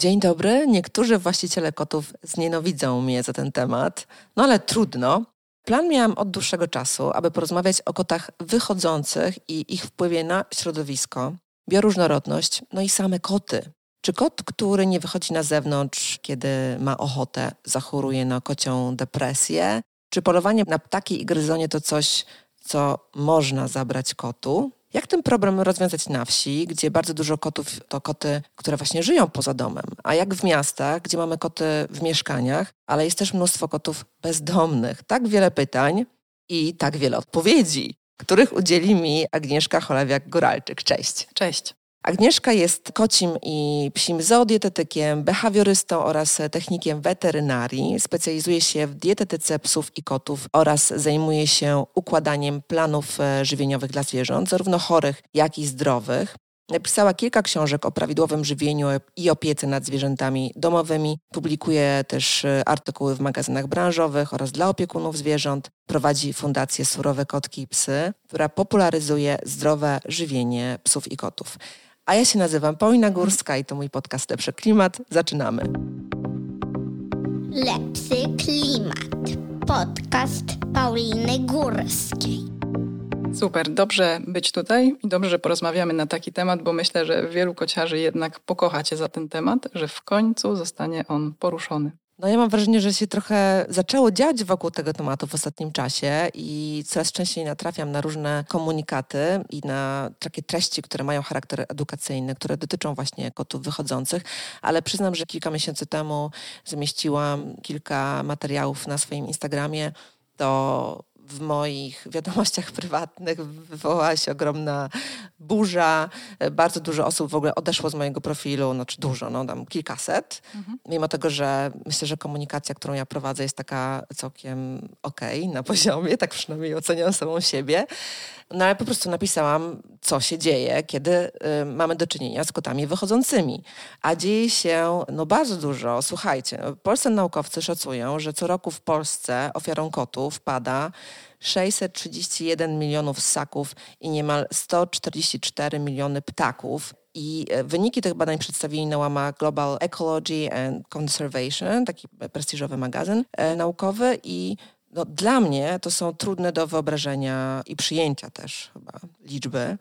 Dzień dobry. Niektórzy właściciele kotów znienawidzą mnie za ten temat, no ale trudno. Plan miałam od dłuższego czasu, aby porozmawiać o kotach wychodzących i ich wpływie na środowisko, bioróżnorodność, no i same koty. Czy kot, który nie wychodzi na zewnątrz, kiedy ma ochotę, zachoruje na kocią depresję? Czy polowanie na ptaki i gryzonie to coś, co można zabrać kotu? Jak ten problem rozwiązać na wsi, gdzie bardzo dużo kotów to koty, które właśnie żyją poza domem, a jak w miastach, gdzie mamy koty w mieszkaniach, ale jest też mnóstwo kotów bezdomnych? Tak wiele pytań i tak wiele odpowiedzi, których udzieli mi Agnieszka Cholewiak-Góralczyk. Cześć. Cześć. Agnieszka jest kocim i psim zoodietetykiem, behawiorystą oraz technikiem weterynarii. Specjalizuje się w dietetyce psów i kotów oraz zajmuje się układaniem planów żywieniowych dla zwierząt, zarówno chorych, jak i zdrowych. Napisała kilka książek o prawidłowym żywieniu i opiece nad zwierzętami domowymi. Publikuje też artykuły w magazynach branżowych oraz dla opiekunów zwierząt. Prowadzi fundację Surowe Kotki i Psy, która popularyzuje zdrowe żywienie psów i kotów. A ja się nazywam Paulina Górska i to mój podcast Lepszy Klimat. Zaczynamy. Lepszy Klimat. Podcast Pauliny Górskiej. Super, dobrze być tutaj i dobrze, że porozmawiamy na taki temat, bo myślę, że wielu kociarzy jednak pokocha Cię za ten temat, że w końcu zostanie on poruszony. No ja mam wrażenie, że się trochę zaczęło dziać wokół tego tematu w ostatnim czasie i coraz częściej natrafiam na różne komunikaty i na takie treści, które mają charakter edukacyjny, które dotyczą właśnie kotów wychodzących, ale przyznam, że kilka miesięcy temu zamieściłam kilka materiałów na swoim Instagramie, to w moich wiadomościach prywatnych wywołała się ogromna burza. Bardzo dużo osób w ogóle odeszło z mojego profilu, znaczy dużo, no tam kilkaset. Mimo tego, że myślę, że komunikacja, którą ja prowadzę, jest taka całkiem okej, na poziomie, tak przynajmniej oceniam samą siebie. No ale po prostu napisałam, co się dzieje, kiedy mamy do czynienia z kotami wychodzącymi. A dzieje się bardzo dużo. Słuchajcie, polscy naukowcy szacują, że co roku w Polsce ofiarą kotów pada 631 milionów ssaków i niemal 144 miliony ptaków. I wyniki tych badań przedstawili na łamach Global Ecology and Conservation, taki prestiżowy magazyn naukowy i dla mnie to są trudne do wyobrażenia i przyjęcia też chyba liczby.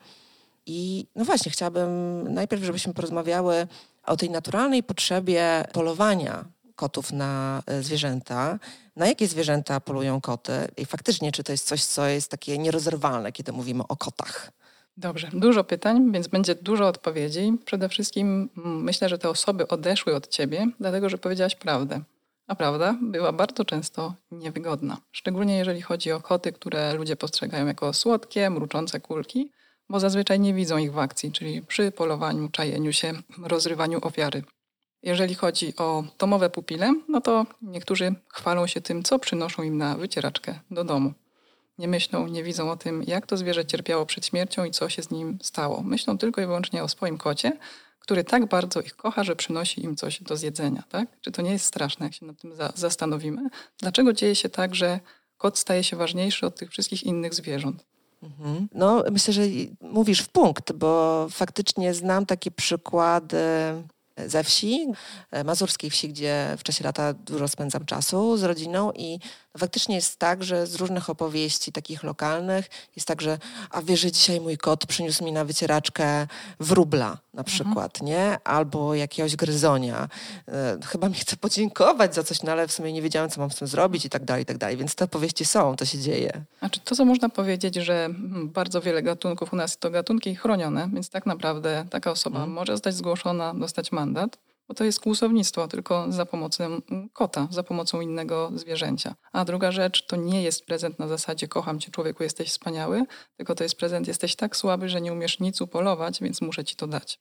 I właśnie chciałabym najpierw, żebyśmy porozmawiały o tej naturalnej potrzebie polowania kotów na zwierzęta. Na jakie zwierzęta polują koty? I faktycznie, czy to jest coś, co jest takie nierozerwalne, kiedy mówimy o kotach? Dobrze, dużo pytań, więc będzie dużo odpowiedzi. Przede wszystkim myślę, że te osoby odeszły od Ciebie, dlatego że powiedziałaś prawdę. A prawda była bardzo często niewygodna. Szczególnie jeżeli chodzi o koty, które ludzie postrzegają jako słodkie, mruczące kulki, bo zazwyczaj nie widzą ich w akcji, czyli przy polowaniu, czajeniu się, rozrywaniu ofiary. Jeżeli chodzi o domowe pupile, no to niektórzy chwalą się tym, co przynoszą im na wycieraczkę do domu. Nie myślą, nie widzą o tym, jak to zwierzę cierpiało przed śmiercią i co się z nim stało. Myślą tylko i wyłącznie o swoim kocie, który tak bardzo ich kocha, że przynosi im coś do zjedzenia. Tak? Czy to nie jest straszne, jak się nad tym zastanowimy? Dlaczego dzieje się tak, że kot staje się ważniejszy od tych wszystkich innych zwierząt? No, myślę, że mówisz w punkt, bo faktycznie znam takie przykłady ze wsi, mazurskiej wsi, gdzie w czasie lata dużo spędzam czasu z rodziną i faktycznie jest tak, że z różnych opowieści takich lokalnych jest tak, że a wiesz, że dzisiaj mój kot przyniósł mi na wycieraczkę wróbla na przykład, nie? Albo jakiegoś gryzonia. Chyba mi chce podziękować za coś, no ale w sumie nie wiedziałem, co mam z tym zrobić i tak dalej, i tak dalej. Więc te opowieści są, to się dzieje. Znaczy to, co można powiedzieć, że bardzo wiele gatunków u nas to gatunki chronione, więc tak naprawdę taka osoba może zostać zgłoszona, dostać mandat, bo to jest kłusownictwo, tylko za pomocą kota, za pomocą innego zwierzęcia. A druga rzecz, to nie jest prezent na zasadzie kocham cię człowieku, jesteś wspaniały, tylko to jest prezent, jesteś tak słaby, że nie umiesz nic upolować, więc muszę ci to dać.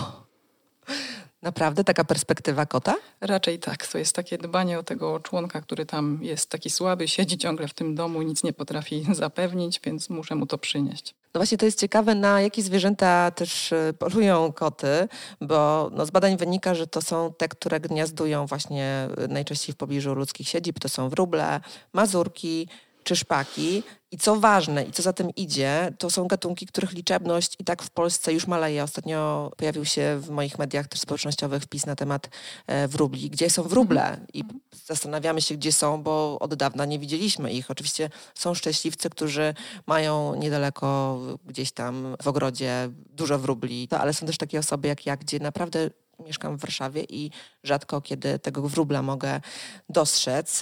Naprawdę? Taka perspektywa kota? Raczej tak. To jest takie dbanie o tego członka, który tam jest taki słaby, siedzi ciągle w tym domu, nic nie potrafi zapewnić, więc muszę mu to przynieść. No właśnie to jest ciekawe, na jakie zwierzęta też polują koty, bo z badań wynika, że to są te, które gniazdują właśnie najczęściej w pobliżu ludzkich siedzib. To są wróble, mazurki, czy szpaki. I co ważne i co za tym idzie, to są gatunki, których liczebność i tak w Polsce już maleje. Ostatnio pojawił się w moich mediach też społecznościowych wpis na temat wróbli. Gdzie są wróble? I zastanawiamy się, gdzie są, bo od dawna nie widzieliśmy ich. Oczywiście są szczęśliwcy, którzy mają niedaleko gdzieś tam w ogrodzie dużo wróbli, ale są też takie osoby jak ja, gdzie naprawdę mieszkam w Warszawie i rzadko kiedy tego wróbla mogę dostrzec.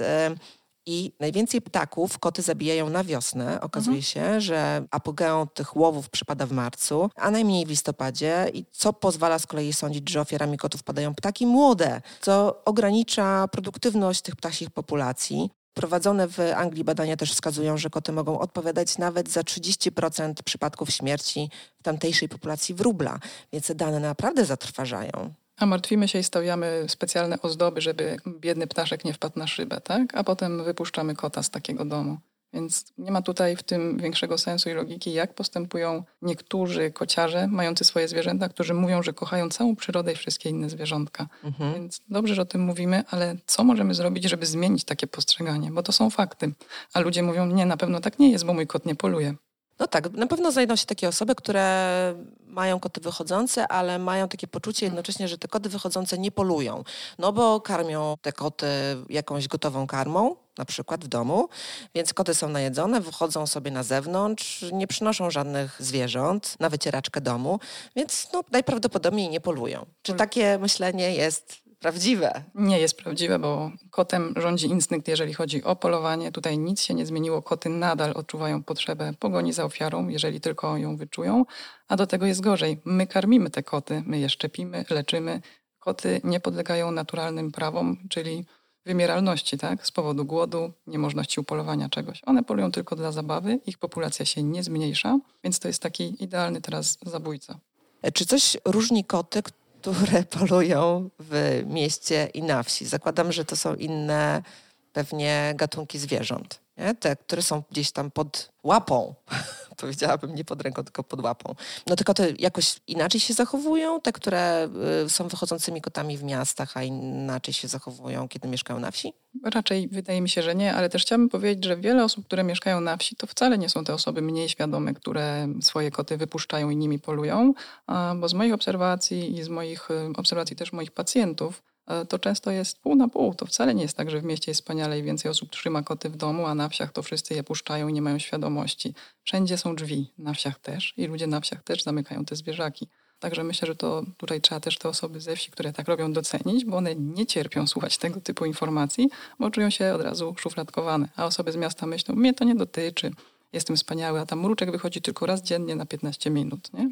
I najwięcej ptaków koty zabijają na wiosnę. Okazuje się, że apogeum tych łowów przypada w marcu, a najmniej w listopadzie, i co pozwala z kolei sądzić, że ofiarami kotów padają ptaki młode, co ogranicza produktywność tych ptasich populacji. Prowadzone w Anglii badania też wskazują, że koty mogą odpowiadać nawet za 30% przypadków śmierci w tamtejszej populacji wróbla, więc te dane naprawdę zatrważają. A martwimy się i stawiamy specjalne ozdoby, żeby biedny ptaszek nie wpadł na szybę, tak? A potem wypuszczamy kota z takiego domu. Więc nie ma tutaj w tym większego sensu i logiki, jak postępują niektórzy kociarze mający swoje zwierzęta, którzy mówią, że kochają całą przyrodę i wszystkie inne zwierzątka. Więc dobrze, że o tym mówimy, ale co możemy zrobić, żeby zmienić takie postrzeganie? Bo to są fakty. A ludzie mówią, nie, na pewno tak nie jest, bo mój kot nie poluje. No tak, na pewno znajdą się takie osoby, które mają koty wychodzące, ale mają takie poczucie jednocześnie, że te koty wychodzące nie polują. No bo karmią te koty jakąś gotową karmą, na przykład w domu, więc koty są najedzone, wychodzą sobie na zewnątrz, nie przynoszą żadnych zwierząt na wycieraczkę domu, więc najprawdopodobniej nie polują. Czy takie myślenie jest prawdziwe? Nie jest prawdziwe, bo kotem rządzi instynkt, jeżeli chodzi o polowanie. Tutaj nic się nie zmieniło. Koty nadal odczuwają potrzebę pogoni za ofiarą, jeżeli tylko ją wyczują. A do tego jest gorzej. My karmimy te koty, my je szczepimy, leczymy. Koty nie podlegają naturalnym prawom, czyli wymieralności, tak? Z powodu głodu, niemożności upolowania czegoś. One polują tylko dla zabawy, ich populacja się nie zmniejsza, więc to jest taki idealny teraz zabójca. Czy coś różni koty, które polują w mieście i na wsi? Zakładam, że to są inne pewnie gatunki zwierząt, nie? Te, które są gdzieś tam pod łapą. Powiedziałabym nie pod ręką, tylko pod łapą. No te koty jakoś inaczej się zachowują? Te, które są wychodzącymi kotami w miastach, a inaczej się zachowują, kiedy mieszkają na wsi? Raczej wydaje mi się, że nie, ale też chciałabym powiedzieć, że wiele osób, które mieszkają na wsi, to wcale nie są te osoby mniej świadome, które swoje koty wypuszczają i nimi polują, bo z moich obserwacji i z moich obserwacji też moich pacjentów, to często jest pół na pół. To wcale nie jest tak, że w mieście jest wspaniale i więcej osób trzyma koty w domu, a na wsiach to wszyscy je puszczają i nie mają świadomości. Wszędzie są drzwi, na wsiach też, i ludzie na wsiach też zamykają te zwierzaki. Także myślę, że to tutaj trzeba też te osoby ze wsi, które tak robią, docenić, bo one nie cierpią słuchać tego typu informacji, bo czują się od razu szufladkowane. A osoby z miasta myślą, mnie to nie dotyczy, jestem wspaniały, a tam mruczek wychodzi tylko raz dziennie na 15 minut, nie?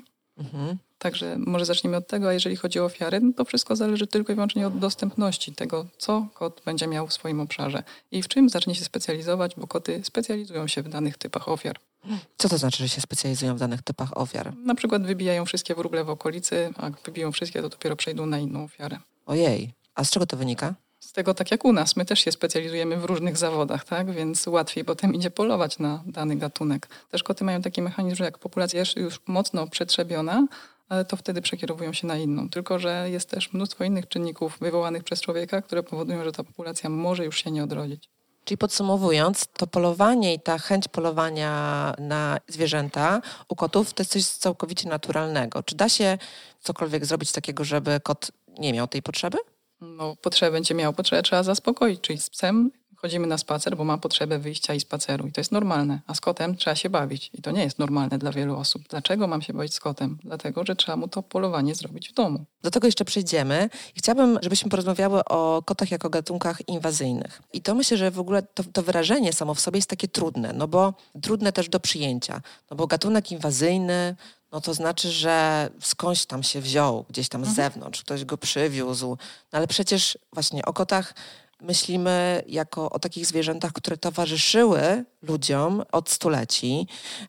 Także może zacznijmy od tego, a jeżeli chodzi o ofiary, no to wszystko zależy tylko i wyłącznie od dostępności tego, co kot będzie miał w swoim obszarze i w czym zacznie się specjalizować, bo koty specjalizują się w danych typach ofiar. Co to znaczy, że się specjalizują w danych typach ofiar? Na przykład wybijają wszystkie wróble w okolicy, a jak wybiją wszystkie, to dopiero przejdą na inną ofiarę. Ojej, a z czego to wynika? Z tego tak jak u nas, my też się specjalizujemy w różnych zawodach, tak? Więc łatwiej potem idzie polować na dany gatunek. Też koty mają taki mechanizm, że jak populacja jest już mocno przetrzebiona, to wtedy przekierowują się na inną. Tylko że jest też mnóstwo innych czynników wywołanych przez człowieka, które powodują, że ta populacja może już się nie odrodzić. Czyli podsumowując, to polowanie i ta chęć polowania na zwierzęta u kotów to jest coś całkowicie naturalnego. Czy da się cokolwiek zrobić takiego, żeby kot nie miał tej potrzeby? No, potrzebę będzie miał, potrzebę trzeba zaspokoić. Czyli z psem chodzimy na spacer, bo ma potrzebę wyjścia i spaceru. I to jest normalne. A z kotem trzeba się bawić. I to nie jest normalne dla wielu osób. Dlaczego mam się bawić z kotem? Dlatego, że trzeba mu to polowanie zrobić w domu. Do tego jeszcze przejdziemy. I chciałabym, żebyśmy porozmawiały o kotach jako gatunkach inwazyjnych. I to myślę, że w ogóle to wyrażenie samo w sobie jest takie trudne, no bo trudne też do przyjęcia. No bo gatunek inwazyjny, no to znaczy, że skądś tam się wziął, gdzieś tam z zewnątrz, ktoś go przywiózł. No ale przecież właśnie o kotach myślimy jako o takich zwierzętach, które towarzyszyły ludziom od stuleci.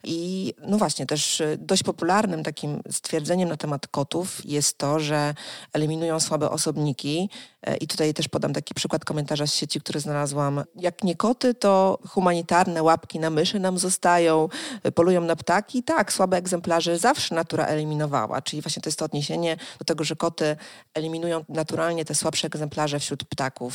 I no właśnie, też dość popularnym takim stwierdzeniem na temat kotów jest to, że eliminują słabe osobniki. I tutaj też podam taki przykład komentarza z sieci, który znalazłam. Jak nie koty, to humanitarne łapki na myszy nam zostają, polują na ptaki. Tak, słabe egzemplarze zawsze natura eliminowała. Czyli właśnie to jest to odniesienie do tego, że koty eliminują naturalnie te słabsze egzemplarze wśród ptaków, na przykład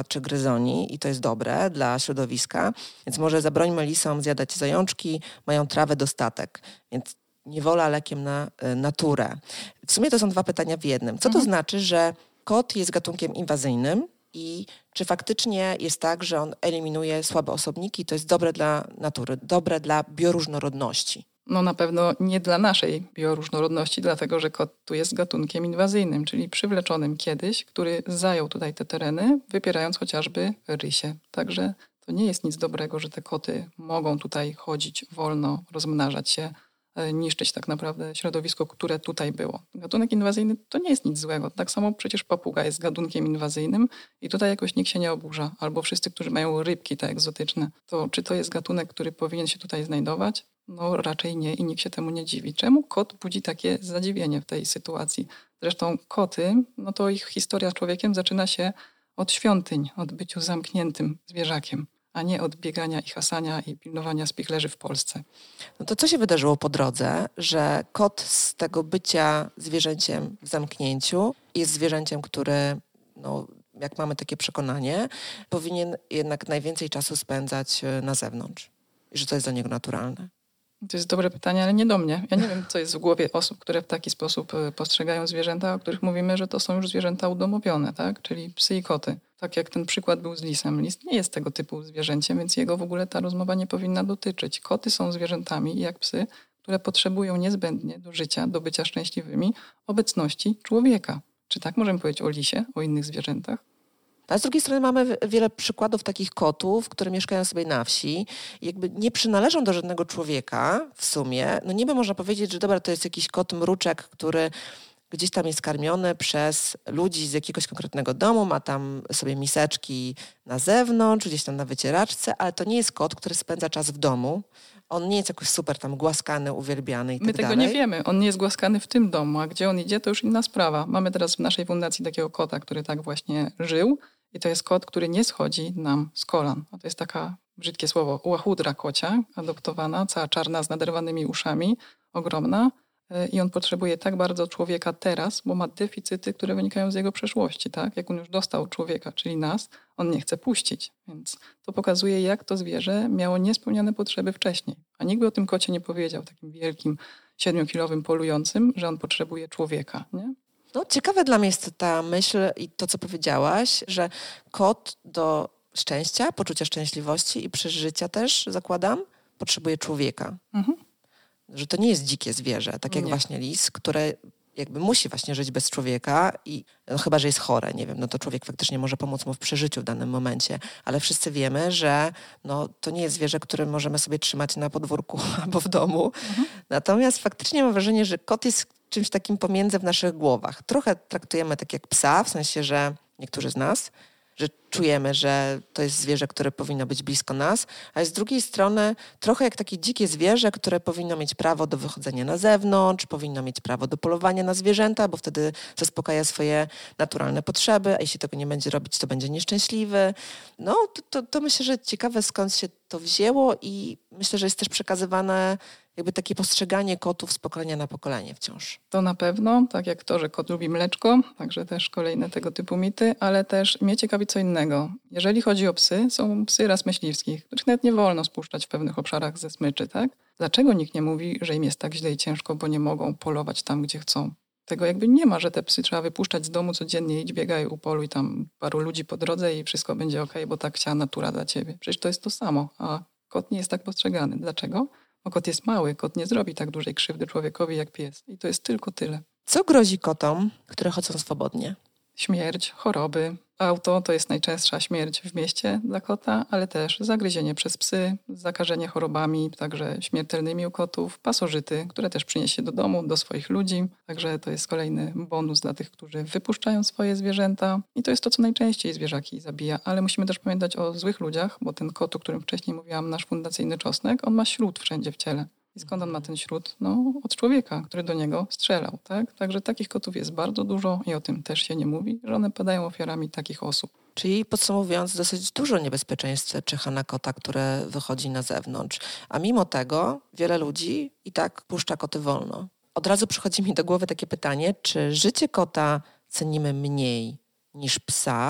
przykład, czy gryzoni i to jest dobre dla środowiska, więc może zabrońmy lisom zjadać zajączki, mają trawę dostatek, więc niewola lekiem na naturę. W sumie to są dwa pytania w jednym. Co to znaczy, że kot jest gatunkiem inwazyjnym i czy faktycznie jest tak, że on eliminuje słabe osobniki, to jest dobre dla natury, dobre dla bioróżnorodności? No na pewno nie dla naszej bioróżnorodności, dlatego że kot tu jest gatunkiem inwazyjnym, czyli przywleczonym kiedyś, który zajął tutaj te tereny, wypierając chociażby rysie. Także to nie jest nic dobrego, że te koty mogą tutaj chodzić wolno, rozmnażać się, niszczyć tak naprawdę środowisko, które tutaj było. Gatunek inwazyjny to nie jest nic złego. Tak samo przecież papuga jest gatunkiem inwazyjnym i tutaj jakoś nikt się nie oburza. Albo wszyscy, którzy mają rybki te egzotyczne. To czy to jest gatunek, który powinien się tutaj znajdować? No raczej nie i nikt się temu nie dziwi. Czemu kot budzi takie zadziwienie w tej sytuacji? Zresztą koty, no to ich historia z człowiekiem zaczyna się od świątyń, od byciu zamkniętym zwierzakiem, a nie od biegania i hasania i pilnowania spichlerzy w Polsce. No to co się wydarzyło po drodze, że kot z tego bycia zwierzęciem w zamknięciu jest zwierzęciem, które, no, jak mamy takie przekonanie, powinien jednak najwięcej czasu spędzać na zewnątrz i że to jest dla niego naturalne? To jest dobre pytanie, ale nie do mnie. Ja nie wiem, co jest w głowie osób, które w taki sposób postrzegają zwierzęta, o których mówimy, że to są już zwierzęta udomowione, tak? Czyli psy i koty. Tak jak ten przykład był z lisem. Lis nie jest tego typu zwierzęciem, więc jego w ogóle ta rozmowa nie powinna dotyczyć. Koty są zwierzętami, jak psy, które potrzebują niezbędnie do życia, do bycia szczęśliwymi, obecności człowieka. Czy tak możemy powiedzieć o lisie, o innych zwierzętach? A z drugiej strony mamy wiele przykładów takich kotów, które mieszkają sobie na wsi i jakby nie przynależą do żadnego człowieka w sumie. No niby można powiedzieć, że dobra, to jest jakiś kot mruczek, który gdzieś tam jest karmiony przez ludzi z jakiegoś konkretnego domu, ma tam sobie miseczki na zewnątrz, gdzieś tam na wycieraczce, ale to nie jest kot, który spędza czas w domu. On nie jest jakoś super tam głaskany, uwielbiany i tak My dalej. tego nie wiemy. On nie jest głaskany w tym domu, a gdzie on idzie, to już inna sprawa. Mamy teraz w naszej fundacji takiego kota, który tak właśnie żył i to jest kot, który nie schodzi nam z kolan. To jest taka, brzydkie słowo, łachudra kocia, adoptowana, cała czarna z naderwanymi uszami, ogromna. I on potrzebuje tak bardzo człowieka teraz, bo ma deficyty, które wynikają z jego przeszłości. Tak? Jak on już dostał człowieka, czyli nas, on nie chce puścić. Więc to pokazuje, jak to zwierzę miało niespełnione potrzeby wcześniej. A nikt by o tym kocie nie powiedział, takim wielkim, 7-kilowym polującym, że on potrzebuje człowieka. Nie? No, ciekawe dla mnie jest ta myśl i to, co powiedziałaś, że kot do szczęścia, poczucia szczęśliwości i przeżycia też, zakładam, potrzebuje człowieka. Mhm. Że to nie jest dzikie zwierzę, tak jak właśnie lis, które jakby musi właśnie żyć bez człowieka i no chyba, że jest chore, nie wiem, no to człowiek faktycznie może pomóc mu w przeżyciu w danym momencie, ale wszyscy wiemy, że no, to nie jest zwierzę, które możemy sobie trzymać na podwórku albo w domu. Natomiast faktycznie mam wrażenie, że kot jest czymś takim pomiędzy w naszych głowach. Trochę traktujemy tak jak psa, w sensie, że niektórzy z nas, że czujemy, że to jest zwierzę, które powinno być blisko nas, a z drugiej strony trochę jak takie dzikie zwierzę, które powinno mieć prawo do wychodzenia na zewnątrz, powinno mieć prawo do polowania na zwierzęta, bo wtedy zaspokaja swoje naturalne potrzeby, a jeśli tego nie będzie robić, to będzie nieszczęśliwy. No to myślę, że ciekawe skąd się to wzięło i myślę, że jest też przekazywane jakby takie postrzeganie kotów z pokolenia na pokolenie wciąż. To na pewno, tak jak to, że kot lubi mleczko, także też kolejne tego typu mity, ale też mnie ciekawi co innego. Jeżeli chodzi o psy, są psy ras myśliwskich, których nawet nie wolno spuszczać w pewnych obszarach ze smyczy, tak? Dlaczego nikt nie mówi, że im jest tak źle i ciężko, bo nie mogą polować tam, gdzie chcą? Tego jakby nie ma, że te psy trzeba wypuszczać z domu codziennie, idź biegaj, upoluj tam paru ludzi po drodze i wszystko będzie okej, bo tak chciała natura dla ciebie. Przecież to jest to samo, a kot nie jest tak postrzegany. Dlaczego? Bo kot jest mały, kot nie zrobi tak dużej krzywdy człowiekowi jak pies. I to jest tylko tyle. Co grozi kotom, które chodzą swobodnie? Śmierć, choroby. Auto to jest najczęstsza śmierć w mieście dla kota, ale też zagryzienie przez psy, zakażenie chorobami, także śmiertelnymi u kotów, pasożyty, które też przyniesie do domu, do swoich ludzi. Także to jest kolejny bonus dla tych, którzy wypuszczają swoje zwierzęta. I to jest to, co najczęściej zwierzaki zabija. Ale musimy też pamiętać o złych ludziach, bo ten kot, o którym wcześniej mówiłam, nasz fundacyjny czosnek, on ma śród wszędzie w ciele. I skąd on ma ten śród? No, od człowieka, który do niego strzelał, tak? Także takich kotów jest bardzo dużo i o tym też się nie mówi, że one padają ofiarami takich osób. Czyli podsumowując, dosyć dużo niebezpieczeństw czyha na kota, które wychodzi na zewnątrz. A mimo tego wiele ludzi i tak puszcza koty wolno. Od razu przychodzi mi do głowy takie pytanie, czy życie kota cenimy mniej niż psa,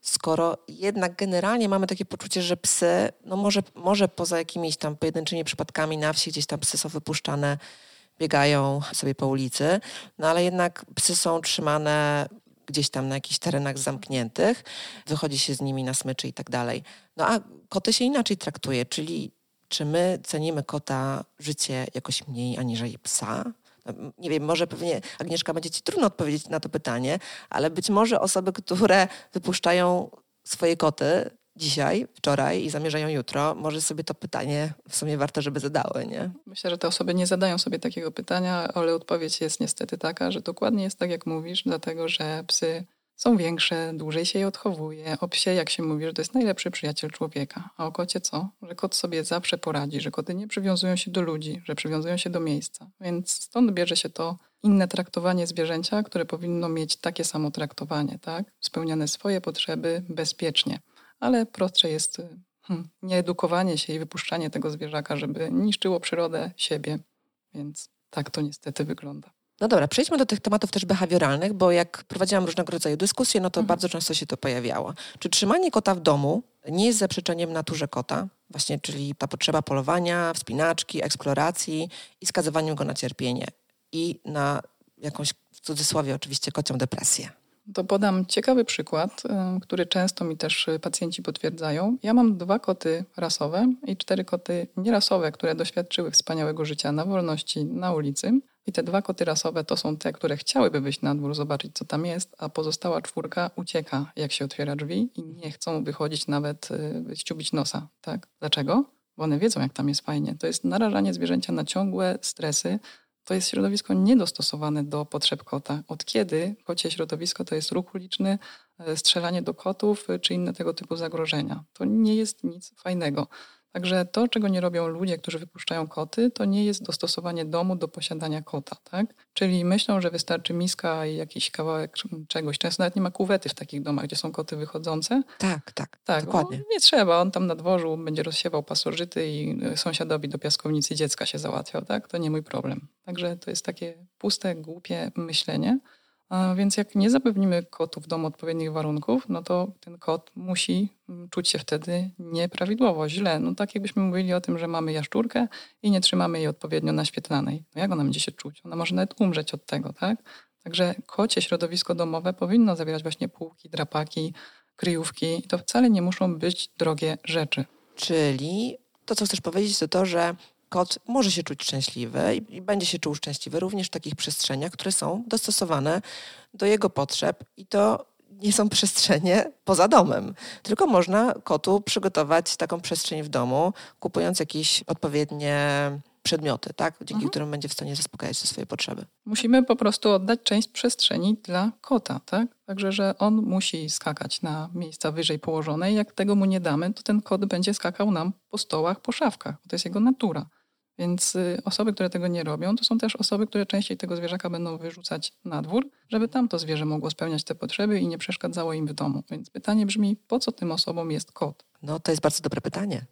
skoro jednak generalnie mamy takie poczucie, że psy, no może poza jakimiś tam pojedynczymi przypadkami na wsi, gdzieś tam psy są wypuszczane, biegają sobie po ulicy, no ale jednak psy są trzymane gdzieś tam na jakichś terenach zamkniętych, wychodzi się z nimi na smyczy i tak dalej. No a koty się inaczej traktuje, czyli czy my cenimy kota życie jakoś mniej aniżeli psa? No, nie wiem, może pewnie Agnieszka będzie ci trudno odpowiedzieć na to pytanie, ale być może osoby, które wypuszczają swoje koty dzisiaj, wczoraj i zamierzają jutro, może sobie to pytanie w sumie warto, żeby zadały, nie? Myślę, że te osoby nie zadają sobie takiego pytania, ale odpowiedź jest niestety taka, że dokładnie jest tak, jak mówisz, dlatego że psy są większe, dłużej się je odchowuje. O psie, jak się mówi, że to jest najlepszy przyjaciel człowieka. A o kocie co? Że kot sobie zawsze poradzi, że koty nie przywiązują się do ludzi, że przywiązują się do miejsca. Więc stąd bierze się to inne traktowanie zwierzęcia, które powinno mieć takie samo traktowanie, tak? Spełniane swoje potrzeby bezpiecznie. Ale prostsze jest nieedukowanie się i wypuszczanie tego zwierzaka, żeby niszczyło przyrodę, siebie. Więc tak to niestety wygląda. No dobra, przejdźmy do tych tematów też behawioralnych, bo jak prowadziłam różnego rodzaju dyskusje, no to bardzo często się to pojawiało. Czy trzymanie kota w domu nie jest zaprzeczeniem naturze kota? Właśnie, czyli ta potrzeba polowania, wspinaczki, eksploracji i skazywaniem go na cierpienie i na jakąś, w cudzysłowie oczywiście, kocią depresję. To podam ciekawy przykład, który często mi też pacjenci potwierdzają. Ja mam 2 koty rasowe i 4 koty nierasowe, które doświadczyły wspaniałego życia na wolności, na ulicy. I te 2 koty rasowe to są te, które chciałyby wyjść na dwór, zobaczyć co tam jest, a pozostała 4 ucieka, jak się otwiera drzwi i nie chcą wychodzić nawet ściubić nosa. Tak? Dlaczego? Bo one wiedzą, jak tam jest fajnie. To jest narażanie zwierzęcia na ciągłe stresy. To jest środowisko niedostosowane do potrzeb kota. Od kiedy kocie środowisko to jest ruch uliczny, strzelanie do kotów czy inne tego typu zagrożenia. To nie jest nic fajnego. Także to, czego nie robią ludzie, którzy wypuszczają koty, to nie jest dostosowanie domu do posiadania kota. Tak? Czyli myślą, że wystarczy miska i jakiś kawałek czegoś. Często nawet nie ma kuwety w takich domach, gdzie są koty wychodzące. Tak, dokładnie. Nie trzeba, on tam na dworzu będzie rozsiewał pasożyty i sąsiadowi do piaskownicy dziecka się załatwiał. Tak? To nie mój problem. Także to jest takie puste, głupie myślenie. A więc jak nie zapewnimy kotu w domu odpowiednich warunków, no to ten kot musi czuć się wtedy nieprawidłowo, źle. No tak jakbyśmy mówili o tym, że mamy jaszczurkę i nie trzymamy jej odpowiednio naświetlanej. No jak ona będzie się czuć? Ona może nawet umrzeć od tego, tak? Także kocie środowisko domowe powinno zawierać właśnie półki, drapaki, kryjówki. I to wcale nie muszą być drogie rzeczy. Czyli to, co chcesz powiedzieć, to to, że kot może się czuć szczęśliwy i będzie się czuł szczęśliwy również w takich przestrzeniach, które są dostosowane do jego potrzeb i to nie są przestrzenie poza domem, tylko można kotu przygotować taką przestrzeń w domu, kupując jakieś odpowiednie przedmioty, tak? Dzięki którym będzie w stanie zaspokajać te swoje potrzeby. Musimy po prostu oddać część przestrzeni dla kota, tak? Także, że on musi skakać na miejsca wyżej położone i jak tego mu nie damy, to ten kot będzie skakał nam po stołach, po szafkach. To jest jego natura. Więc osoby, które tego nie robią, to są też osoby, które częściej tego zwierzaka będą wyrzucać na dwór, żeby tam to zwierzę mogło spełniać te potrzeby i nie przeszkadzało im w domu. Więc pytanie brzmi, po co tym osobom jest kot? No to jest bardzo dobre pytanie.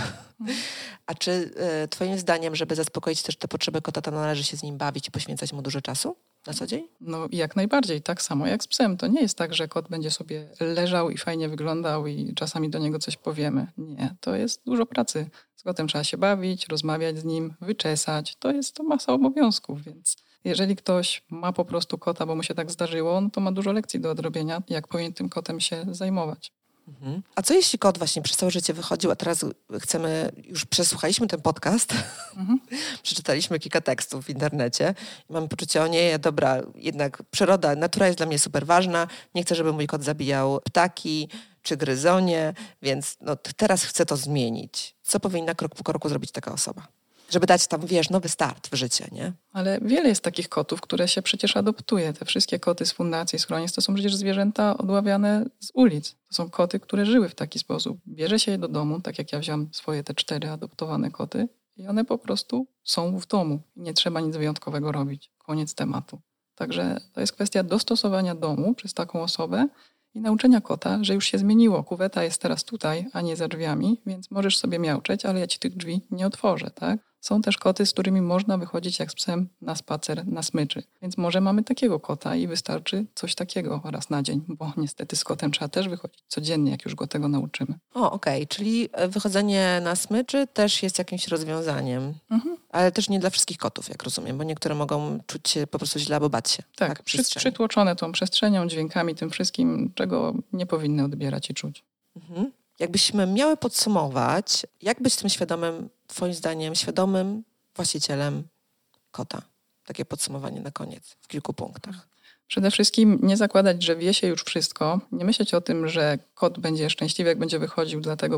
A czy twoim zdaniem, żeby zaspokoić też te potrzeby kota, to należy się z nim bawić i poświęcać mu dużo czasu na co dzień? No jak najbardziej, tak samo jak z psem. To nie jest tak, że kot będzie sobie leżał i fajnie wyglądał i czasami do niego coś powiemy. Nie, to jest dużo pracy. Z kotem trzeba się bawić, rozmawiać z nim, wyczesać. To masa obowiązków, więc jeżeli ktoś ma po prostu kota, bo mu się tak zdarzyło, no to ma dużo lekcji do odrobienia, jak powinien tym kotem się zajmować. A co jeśli kot właśnie przez całe życie wychodził, a teraz już przesłuchaliśmy ten podcast, przeczytaliśmy kilka tekstów w internecie i mamy poczucie, o nie, dobra, jednak przyroda, natura jest dla mnie super ważna, nie chcę, żeby mój kot zabijał ptaki czy gryzonie, więc no, teraz chcę to zmienić. Co powinna krok po kroku zrobić taka osoba? Żeby dać tam, nowy start w życie, nie? Ale wiele jest takich kotów, które się przecież adoptuje. Te wszystkie koty z fundacji schronisk to są przecież zwierzęta odławiane z ulic. To są koty, które żyły w taki sposób. Bierze się je do domu, tak jak ja wziąłem swoje te 4 adoptowane koty i one po prostu są w domu. Nie trzeba nic wyjątkowego robić. Koniec tematu. Także to jest kwestia dostosowania domu przez taką osobę i nauczenia kota, że już się zmieniło. Kuweta jest teraz tutaj, a nie za drzwiami, więc możesz sobie miauczeć, ale ja ci tych drzwi nie otworzę, tak? Są też koty, z którymi można wychodzić jak z psem na spacer na smyczy. Więc może mamy takiego kota i wystarczy coś takiego raz na dzień, bo niestety z kotem trzeba też wychodzić codziennie, jak już go tego nauczymy. Okej, czyli wychodzenie na smyczy też jest jakimś rozwiązaniem. Ale też nie dla wszystkich kotów, jak rozumiem, bo niektóre mogą czuć się po prostu źle albo bać się. Tak, przytłoczone tą przestrzenią, dźwiękami, tym wszystkim, czego nie powinny odbierać i czuć. Jakbyśmy miały podsumować, jak być tym świadomym, twoim zdaniem, świadomym właścicielem kota? Takie podsumowanie na koniec, w kilku punktach. Przede wszystkim nie zakładać, że wie się już wszystko. Nie myśleć o tym, że kot będzie szczęśliwy, jak będzie wychodził dlatego,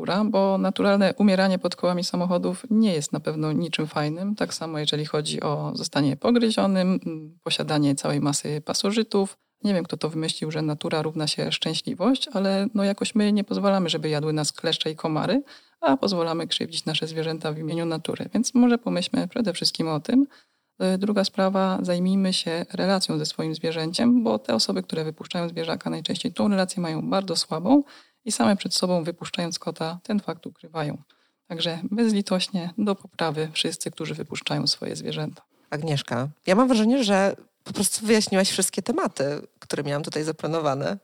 bo naturalne umieranie pod kołami samochodów nie jest na pewno niczym fajnym. Tak samo jeżeli chodzi o zostanie pogryzionym, posiadanie całej masy pasożytów. Nie wiem, kto to wymyślił, że natura równa się szczęśliwość, ale jakoś my nie pozwalamy, żeby jadły nas kleszcze i komary, a pozwalamy krzywdzić nasze zwierzęta w imieniu natury. Więc może pomyślmy przede wszystkim o tym. Druga sprawa, zajmijmy się relacją ze swoim zwierzęciem, bo te osoby, które wypuszczają zwierzaka, najczęściej tą relację mają bardzo słabą i same przed sobą wypuszczając kota ten fakt ukrywają. Także bezlitośnie do poprawy wszyscy, którzy wypuszczają swoje zwierzęta. Agnieszka, ja mam wrażenie, że po prostu wyjaśniłaś wszystkie tematy, które miałam tutaj zaplanowane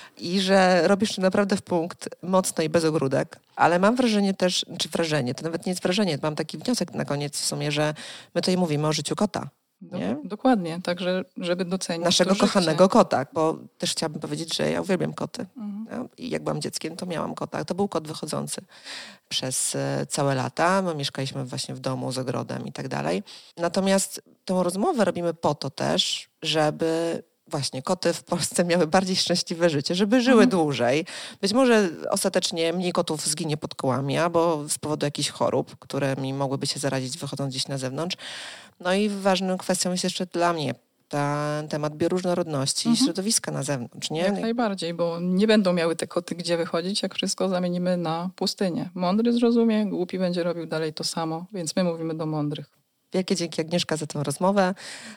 i że robisz to naprawdę w punkt mocno i bez ogródek. Ale mam wrażenie też, to nawet nie jest wrażenie, mam taki wniosek na koniec w sumie, że my tutaj mówimy o życiu kota. Nie? Dokładnie, także żeby docenić naszego to kochanego kota, bo też chciałabym powiedzieć, że ja uwielbiam koty. Mhm. I jak byłam dzieckiem, to miałam kota. To był kot wychodzący przez całe lata. My mieszkaliśmy właśnie w domu z ogrodem i tak dalej. Natomiast tą rozmowę robimy po to też, żeby właśnie koty w Polsce miały bardziej szczęśliwe życie, żeby żyły dłużej. Być może ostatecznie mniej kotów zginie pod kołami, albo z powodu jakichś chorób, którymi mogłyby się zarazić wychodząc gdzieś na zewnątrz. No i ważną kwestią jest jeszcze dla mnie ten temat bioróżnorodności i środowiska na zewnątrz. Nie? Jak najbardziej, bo nie będą miały te koty gdzie wychodzić, jak wszystko zamienimy na pustynię. Mądry zrozumie, głupi będzie robił dalej to samo, więc my mówimy do mądrych. Wielkie dzięki, Agnieszka, za tę rozmowę.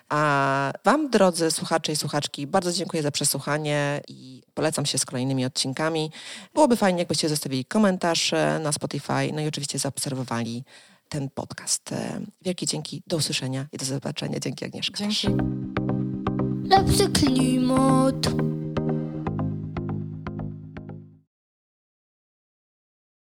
A wam, drodzy słuchacze i słuchaczki, bardzo dziękuję za przesłuchanie i polecam się z kolejnymi odcinkami. Byłoby fajnie, jakbyście zostawili komentarz na Spotify, no i oczywiście zaobserwowali ten podcast. Wielkie dzięki, do usłyszenia i do zobaczenia. Dzięki, Agnieszka. Dzięki. Lepszy klimat.